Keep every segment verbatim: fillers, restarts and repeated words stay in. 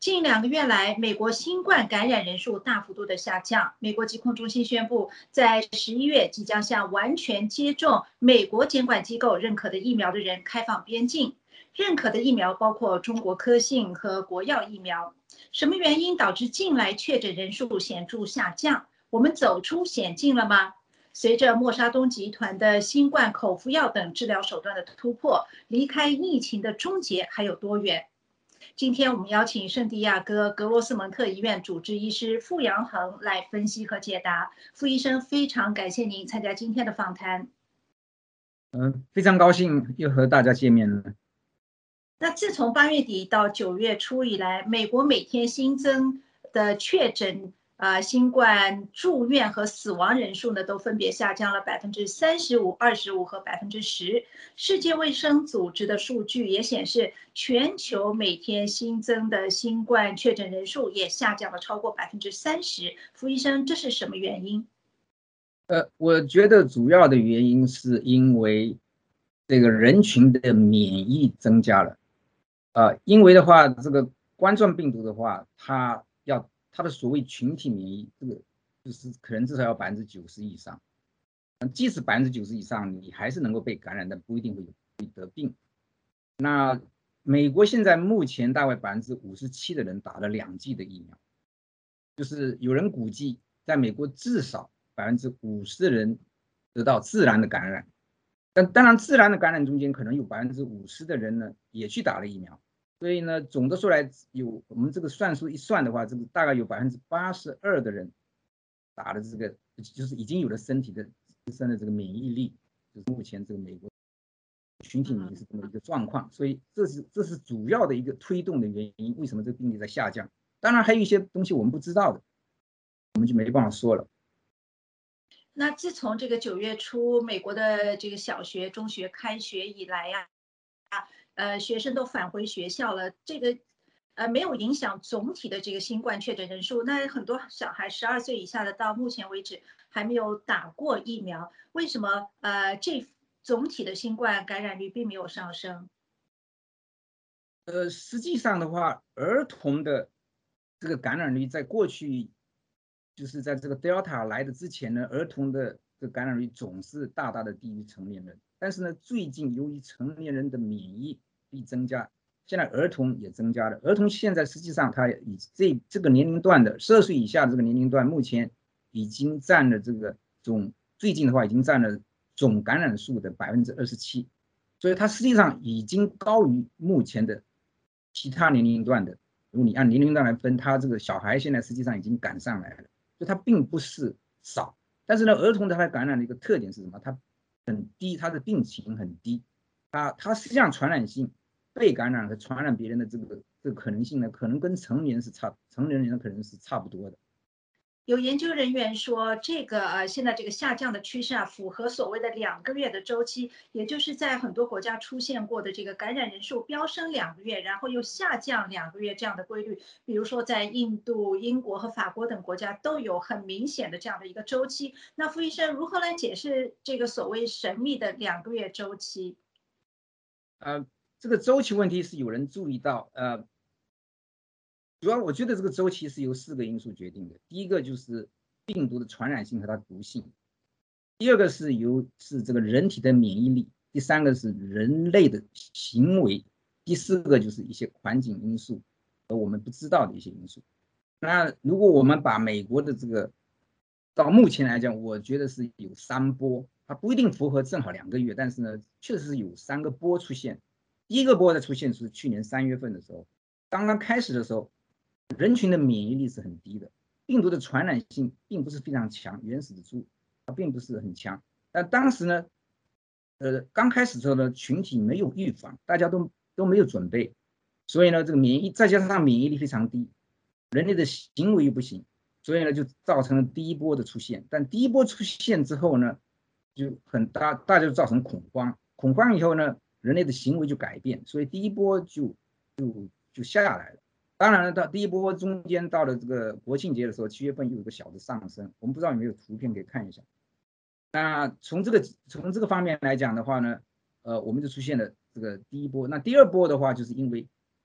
近两个月来，美国新冠感染人数大幅度的下降。美国疾控中心宣布，在十一月即将向完全接种美国监管机构认可的疫苗的人开放边境。认可的疫苗包括中国科兴和国药疫苗。什么原因导致近来确诊人数显著下降？我们走出险境了吗？随着默沙东集团的新冠口服药等治疗手段的突破，离开疫情的终结还有多远？今天我们邀请圣地亚哥格罗斯蒙特医院主治医师傅阳恒来分析和解答。傅医生，非常感谢您参加今天的访谈。 嗯，非常高兴又和大家见面了。 那自从八月底到九月初以来，美国每天新增的确诊啊、呃、新冠住院和死亡人数呢，都分别下降了百分之三十五、二十五和百分之十。世界卫生组织的数据也显示，全球每天新增的新冠确诊人数也下降了超过百分之三十。傅医生，这是什么原因？ 呃，我觉得主要的原因是因为这个人群的免疫增加了。呃，因为的话，这个冠状病毒的话，它要它的所谓群体免疫，这个就是可能至少要百分之九十以上。即使百分之九十以上，你还是能够被感染，但不一定会有得病。那美国现在目前大概百分之五十七的人打了两剂的疫苗，就是有人估计，在美国至少百分之五十的人得到自然的感染。但当然，自然的感染中间可能有百分之五十的人呢也去打了疫苗。所以呢，总的说来，有我们这个算数一算的话，这个大概有百分之八十二的人打了这个，就是已经有了身体的自身的这个免疫力，就是目前这个美国群体免疫是这么一个状况。所以这是这是主要的一个推动的原因，为什么这个病例在下降？当然还有一些东西我们不知道的，我们就没办法说了。 那自从这个九月初美国的这个小学、中学开学以来呀、啊，呃，学生都返回学校了，这个呃没有影响总体的这个新冠确诊人数。那很多小孩十二岁以下的到目前为止还没有打过疫苗，为什么呃这总体的新冠感染率并没有上升？ 呃，实际上的话，儿童的这个感染率在过去，就是在这个 Delta 来的之前呢，儿童的这个感染率总是大大的低于成年人。但是呢，最近由于成年人的免疫力增加，现在儿童也增加了。儿童现在实际上他以这这个年龄段的十二岁以下的这个年龄段，目前已经占了这个总最近的话已经占了总感染数的百分之二十七，所以它实际上已经高于目前的其他年龄段的。如果你按年龄段来分，他这个小孩现在实际上已经赶上来了，所以它并不是少。但是呢，儿童它的感染的一个特点是什么？它很低，它的病情很低，它它实际上传染性、被感染和传染别人的这个这个可能性呢，可能跟成年是差，成年人可能是差不多的。 有研究人员说，这个呃，现在这个下降的趋势啊，符合所谓的两个月的周期，也就是在很多国家出现过的这个感染人数飙升两个月，然后又下降两个月这样的规律。比如说，在印度、英国和法国等国家都有很明显的这样的一个周期。那傅医生如何来解释这个所谓神秘的两个月周期？ 呃，这个周期问题是有人注意到，呃，主要我觉得这个周期是由四个因素决定的。第一个就是病毒的传染性和它的毒性，第二个是由是这个人体的免疫力，第三个是人类的行为，第四个就是一些环境因素和我们不知道的一些因素。那如果我们把美国的这个到目前来讲，我觉得是有三波，它不一定符合正好两个月，但是呢，确实是有三个波出现。第一个波的出现是去年三月份的时候，刚刚开始的时候，人群的免疫力是很低的，病毒的传染性并不是非常强，原始的株它并不是很强。但当时呢，呃，刚开始的时候呢，群体没有预防，大家都都没有准备，所以呢，这个免疫再加上免疫力非常低，人类的行为又不行，所以呢，就造成了第一波的出现。但第一波出现之后呢，就很大，大家就造成恐慌，恐慌以后呢，人类的行为就改变，所以第一波就就就下来了。当然了，到第一波中间到了这个国庆节的时候，七月份又有个小的上升，我们不知道有没有图片可以看一下。那从这个从这个方面来讲的话呢，呃，我们就出现了这个第一波。那第二波的话，就是因为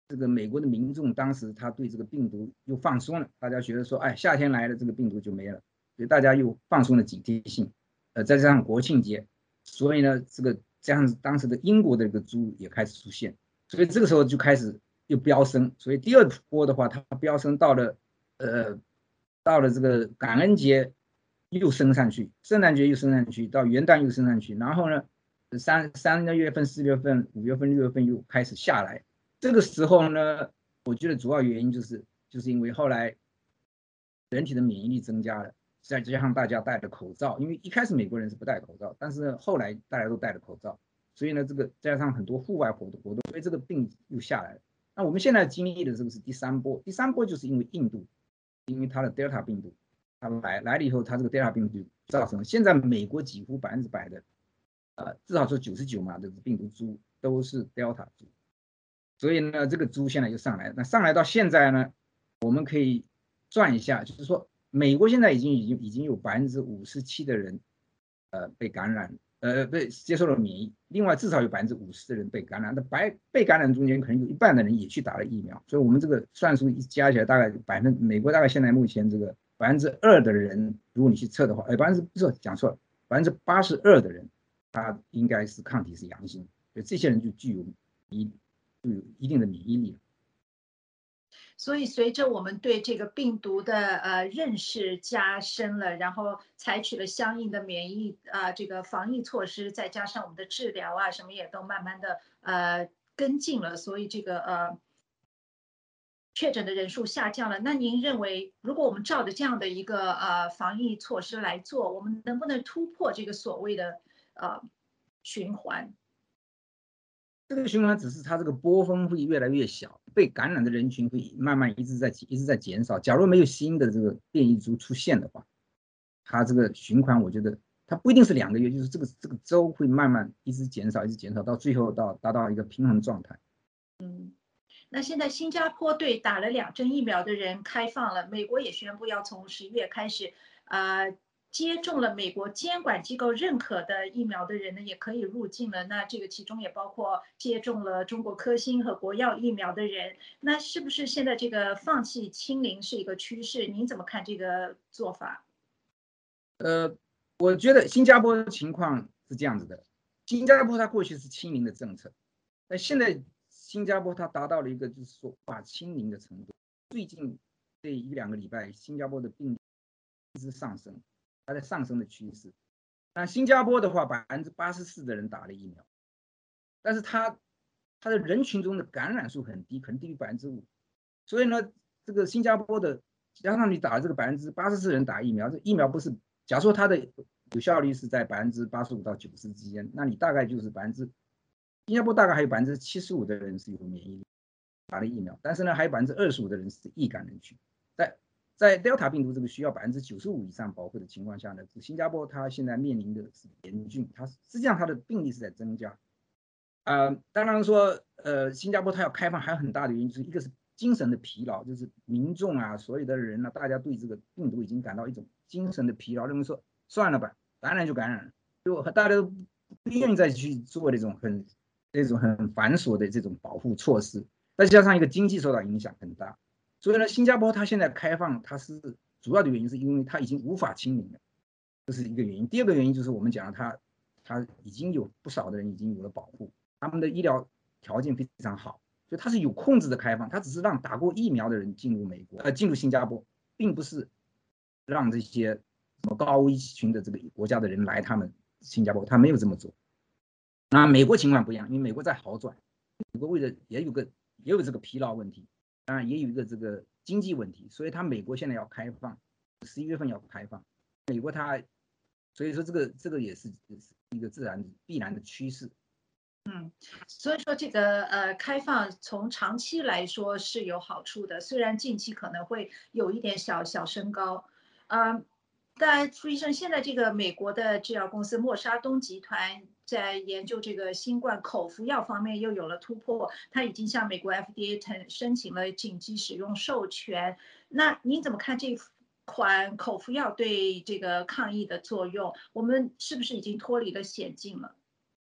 这个美国的民众当时他对这个病毒又放松了，大家觉得说，哎，夏天来了，这个病毒就没了，所以大家又放松了警惕性。呃，再加上国庆节，所以呢，这个加上当时的英国的这个猪也开始出现，所以这个时候就开始又飙升。所以第二波的话，它飙升到了呃到了这个感恩节又升上去，圣诞节又升上去，到元旦又升上去，然后呢，三三月份、四月份、五月份、六月份又开始下来。这个时候呢，我觉得主要原因就是就是因为后来人体的免疫力增加了，再加上大家戴着口罩，因为一开始美国人是不戴口罩，但是后来大家都戴着口罩，所以呢，这个加上很多户外活动活动，所以这个病又下来了。那我们现在经历的这个是第三波，第三波就是因为印度，因为它的 Delta 病毒，它来来了以后，它这个 Delta 病毒造成现在美国几乎百分之百的，呃，至少说九十九嘛，这个病毒株都是 Delta 株。所以呢，这个猪现在又上来了。那上来到现在呢，我们可以算一下，就是说，美国现在已经已经已经有百分之五十七的人，呃，被感染，呃，被接受了免疫。另外，至少有百分之五十的人被感染。那白被感染中间，可能有一半的人也去打了疫苗。所以，我们这个算数一加起来，大概百分美国大概现在目前这个百分之二的人，如果你去测的话，呃，百分之不是讲错了，百分之八十二的人，他应该是抗体是阳性，所以这些人就具有一。就有一定的免疫力。 所以随着我们对这个病毒的呃认识加深了，然后采取了相应的免疫啊、呃、这个防疫措施，再加上我们的治疗啊什么也都慢慢的呃跟进了，所以这个呃确诊的人数下降了。那您认为，如果我们照着这样的一个呃防疫措施来做，我们能不能突破这个所谓的呃循环？ 这个循环只是它这个波峰会越来越小，被感染的人群会慢慢一直在一直在减少。假如没有新的这个变异株出现的话，它这个循环我觉得它不一定是两个月，就是这个这个周会慢慢一直减少，一直减少，到最后到达到一个平衡状态。 嗯。那现在新加坡对打了两针疫苗的人开放了，美国也宣布要从十一月开始，呃，接种了美国监管机构认可的疫苗的人呢，也可以入境了。那这个其中也包括接种了中国科兴和国药疫苗的人。那是不是现在这个放弃清零是一个趋势？您怎么看这个做法？ 呃，我觉得新加坡的情况是这样子的，新加坡它过去是清零的政策，那现在新加坡它达到了一个就是说无法清零的程度。最近这一两个礼拜，新加坡的病例一直上升，它在上升的趋势。那新加坡的话，百分之八十四的人打了疫苗，但是它它的人群中的感染数很低，可能低于百分之五。所以呢，这个新加坡的加上你打了这个百分之八十四人打疫苗，这疫苗不是，假如说它的有效率是在百分之八十五到九十之间，那你大概就是百分之新加坡大概还有百分之七十五的人是有免疫力打了疫苗，但是呢，还有百分之二十五的人是易感人群，在在 Delta 病毒这个需要百分之九十五以上保护的情况下呢，新加坡它现在面临的是严峻，它实际上它的病例是在增加。呃，当然说，呃，新加坡它要开放还有很大的原因，就是一个是精神的疲劳，就是民众啊，所有的人呢、啊，大家对这个病毒已经感到一种精神的疲劳，认为说算了吧，感染就感染了，就大家都不愿意再去做这种很这种很繁琐的这种保护措施，再加上一个经济受到影响很大，所以呢，新加坡它现在开放，它是主要的原因是因为它已经无法清零了，这是一个原因。第二个原因就是我们讲它它已经有不少的人已经有了保护。他们的医疗条件非常好，所以它是有控制的开放，它只是让打过疫苗的人进入美国，呃，进入新加坡，并不是让这些什么高危群的这个国家的人来他们新加坡，他没有这么做。那美国情况不一样，因为美国在好转，美国为了也有个也有这个疲劳问题，当然也有一个这个经济问题，所以他美国现在要开放，十一月份要开放，美国它，所以说这个这个也是一个自然必然的趋势。 嗯，所以说这个呃开放从长期来说是有好处的，虽然近期可能会有一点小小升高，呃，但朱医生，现在这个美国的制药公司默沙东集团在研究这个新冠口服药方面又有了突破，它已经向美国 F D A 申申请了紧急使用授权。那您怎么看这款口服药对这个抗疫的作用？我们是不是已经脱离了险境了？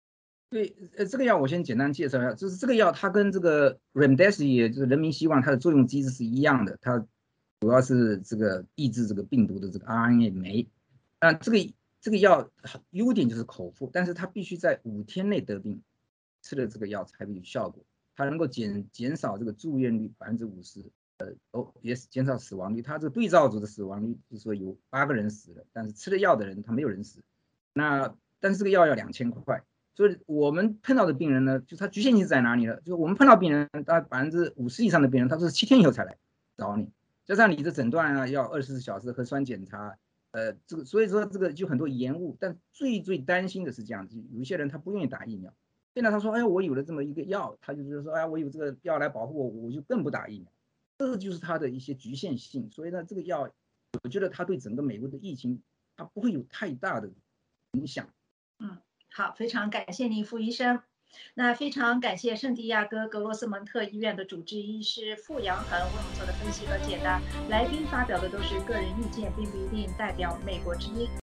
对，呃，这个药我先简单介绍一下，就是这个药它跟这个 Remdesivir 就是人民希望它的作用机制是一样的，它主要是这个抑制这个病毒的这个 R N A 酶。那这个这个药优点就是口服，但是它必须在五天内得病，吃了这个药才会有效果。它能够减减少这个住院率百分之五十，呃，哦，也是减少死亡率。它这个对照组的死亡率就是说有八个人死了，但是吃了药的人他没有人死。那但是这个药要两千块。所以我们碰到的病人呢，就他局限性在哪里呢？就我们碰到病人，大概百分之五十以上的病人，他是七天以后才来找你，加上你的诊断啊，要二十四小时核酸检查，呃，这个所以说这个就很多延误。但最最担心的是这样子，有一些人他不愿意打疫苗，现在他说，哎，我有了这么一个药，他就是说，哎，我有这个药来保护我，我就更不打疫苗，这个就是他的一些局限性。所以呢，这个药，我觉得它对整个美国的疫情，它不会有太大的影响。 嗯。好，非常感谢您，傅医生。那非常感谢圣地亚哥格罗斯蒙特医院的主治医师傅阳恒为我们做的分析和解答。来宾发表的都是个人意见，并不一定代表美国之音。